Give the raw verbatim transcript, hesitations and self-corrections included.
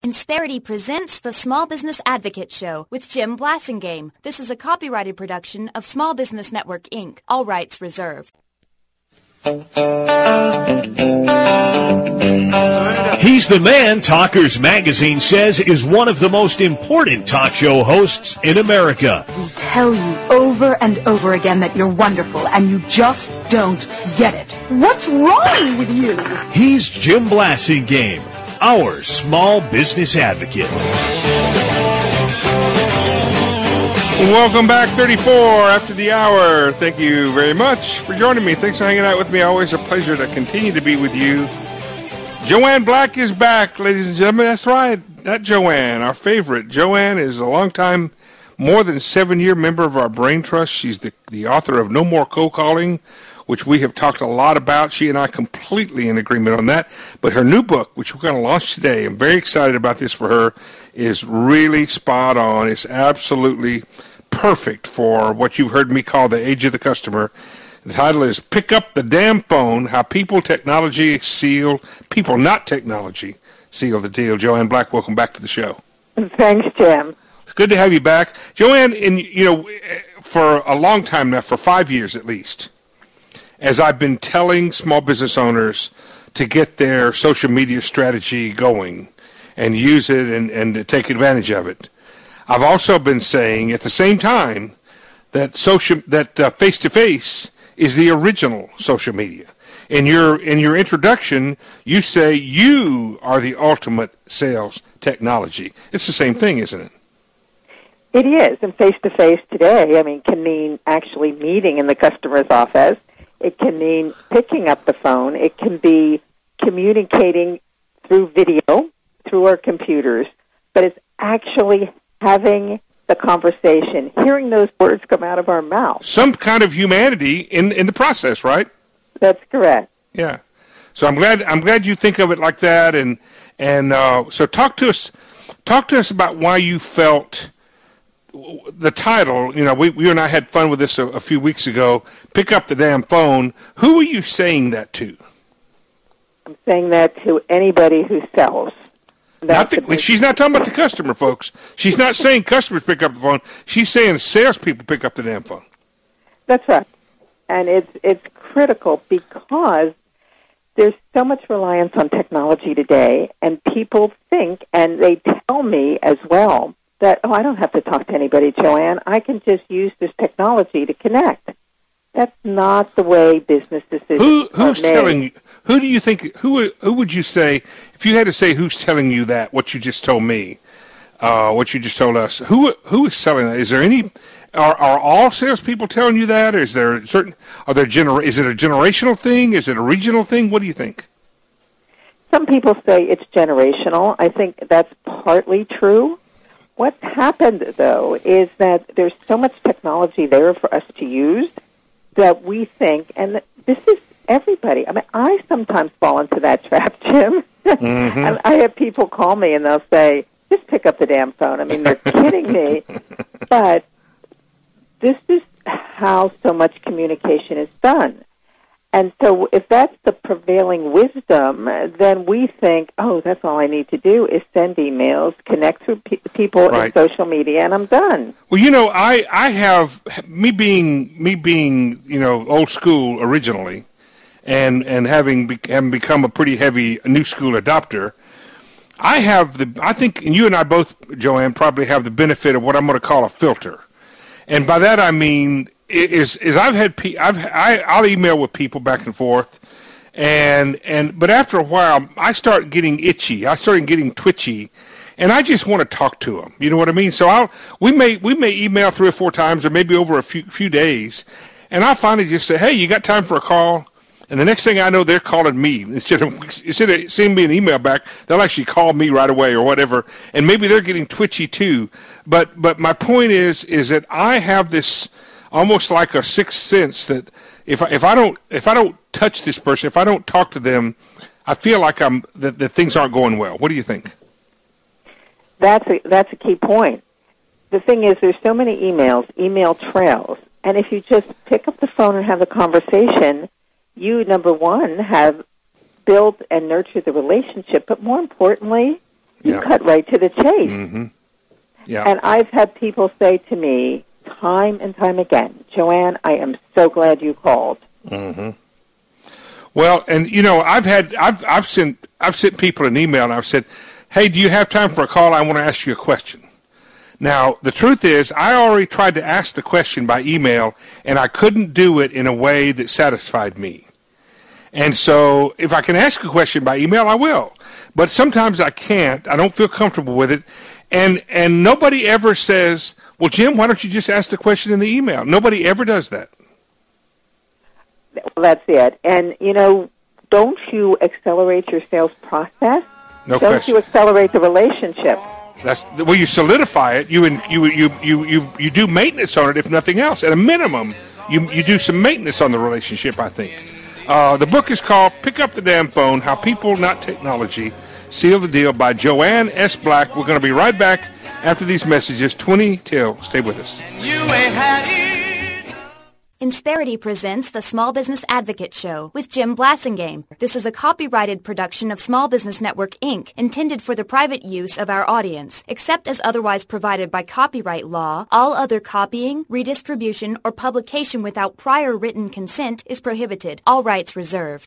Insperity presents the Small Business Advocate Show with Jim Blasingame. This is a copyrighted production of Small Business Network, Incorporated. All rights reserved. He's the man Talkers Magazine says is one of the most important talk show hosts in America. We tell you over and over again that you're wonderful, and you just don't get it. What's wrong with you? He's Jim Blasingame, our small business advocate. Welcome back, thirty-four after the hour. Thank you very much for joining me. Thanks for hanging out with me. Always a pleasure to continue to be with you. Joanne Black is back, ladies and gentlemen. That's right, that Joanne, our favorite. Joanne is a longtime, more than seven-year member of our Brain Trust. She's the, the author of No More Cold Calling, which we have talked a lot about. She and I completely in agreement on that. But her new book, which we're going to launch today, I'm very excited about this for her, is really spot on. It's absolutely perfect for what you've heard me call the age of the customer. The title is Pick Up the Damn Phone, How People, Technology Seal, People Not Technology Seal the Deal. Joanne Black, welcome back to the show. Thanks, Jim. It's good to have you back. Joanne, in, you know, for a long time now, for five years at least, as I've been telling small business owners to get their social media strategy going and use it and, and to take advantage of it, I've also been saying at the same time that social that uh, face-to-face is the original social media. In your in your introduction, you say you are the ultimate sales technology. It's the same thing, isn't it? It is, and face-to-face today, I mean, can mean actually meeting in the customer's office. It can mean picking up the phone. It can be communicating through video, through our computers, but it's actually having the conversation, hearing those words come out of our mouth. Some kind of humanity in in the process, right? That's correct. Yeah. So I'm glad I'm glad you think of it like that, and and uh, so talk to us talk to us about why you felt the title. You know, we you and I had fun with this a, a few weeks ago. Pick up the damn phone. Who are you saying that to? I'm saying that to anybody who sells. Not the, she's not talking about the customer, folks. She's not saying customers pick up the phone. She's saying salespeople pick up the damn phone. That's right. And it's it's critical because there's so much reliance on technology today, and people think, and they tell me as well, that, oh, I don't have to talk to anybody, Joanne. I can just use this technology to connect. That's not the way business decisions who, who's are made. telling you? Who do you think? Who who would you say if you had to say who's telling you that? What you just told me, uh, what you just told us. Who who is selling that? Is there any? Are are all salespeople telling you that? Or is there certain? Are there gener? Is it a generational thing? Is it a regional thing? What do you think? Some people say it's generational. I think that's partly true. What's happened though is that there's so much technology there for us to use that we think, and this is everybody. I mean, I sometimes fall into that trap, Jim. Mm-hmm. And I have people call me and they'll say, just pick up the damn phone. I mean, they're kidding me. But this is how so much communication is done. And so if that's the prevailing wisdom, then we think, oh, that's all I need to do is send emails, connect with pe- people right. in social media, and I'm done. Well, you know, I, I have, me being, me being, you know, old school originally, and, and having, be, having become a pretty heavy new school adopter, I have the, I think, and you and I both, Joanne, probably have the benefit of what I'm going to call a filter. And by that I mean, is is I've had pe- I've I, I'll email with people back and forth, and and but after a while I start getting itchy. I start getting twitchy, and I just want to talk to them. You know what I mean? So I'll we may we may email three or four times, or maybe over a few few days, and I'll finally just say, hey, you got time for a call? And the next thing I know, they're calling me. Instead of, instead of sending me an email back, they'll actually call me right away or whatever. And maybe they're getting twitchy too. But but my point is is that I have this almost like a sixth sense that if I, if I don't if I don't touch this person, if I don't talk to them, I feel like I'm that, that things aren't going well. What do you think? That's a, that's a key point. The thing is, there's so many emails, email trails, and if you just pick up the phone and have a conversation, you, number one, have built and nurtured the relationship, but more importantly, You Yeah. cut right to the chase. Mm-hmm. Yeah. And I've had people say to me time and time again, Joanne, I am so glad you called. Mm-hmm. Well, and you know, I've had I've I've sent I've sent people an email and I've said, "Hey, do you have time for a call? I want to ask you a question." Now, the truth is, I already tried to ask the question by email, and I couldn't do it in a way that satisfied me. And so, if I can ask a question by email, I will. But sometimes I can't. I don't feel comfortable with it. And and nobody ever says, "Well, Jim, why don't you just ask the question in the email?" Nobody ever does that. Well, that's it. And, you know, don't you accelerate your sales process? No don't question. you accelerate the relationship? That's well, you solidify it. You you you you you you do maintenance on it, if nothing else. At a minimum, you you do some maintenance on the relationship, I think. Uh, the book is called "Pick Up the Damn Phone: How People, Not Technology, Seal the Deal" by Joanne S. Black. We're going to be right back after these messages. twenty till. Stay with us. You ain't had it. Insperity presents the Small Business Advocate Show with Jim Blasingame. This is a copyrighted production of Small Business Network, Incorporated, intended for the private use of our audience. Except as otherwise provided by copyright law, all other copying, redistribution, or publication without prior written consent is prohibited. All rights reserved.